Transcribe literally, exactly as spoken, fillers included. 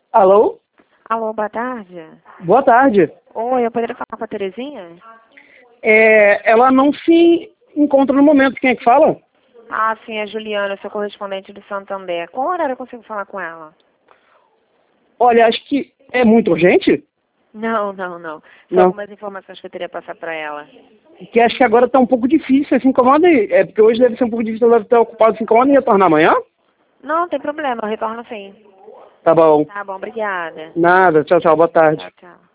Alô? Alô, boa tarde. Boa tarde. Oi, eu poderia falar com a Terezinha? É, ela não se encontra no momento. Quem é que fala? Ah, sim, é Juliana, eu sou correspondente do Santander. Qual horário eu consigo falar com ela? Olha, acho que é muito urgente. Não, não, não. São Não. algumas informações que eu teria que passar para ela. Que acho que agora está um pouco difícil. Se incomoda aí. É porque hoje deve ser um pouco difícil, ela deve estar ocupada. Se incomoda em retornar amanhã? Não, não tem problema, eu retorno sim. Tá bom. Tá bom, obrigada. Nada. Tchau, tchau. Boa tarde. Tchau, tchau.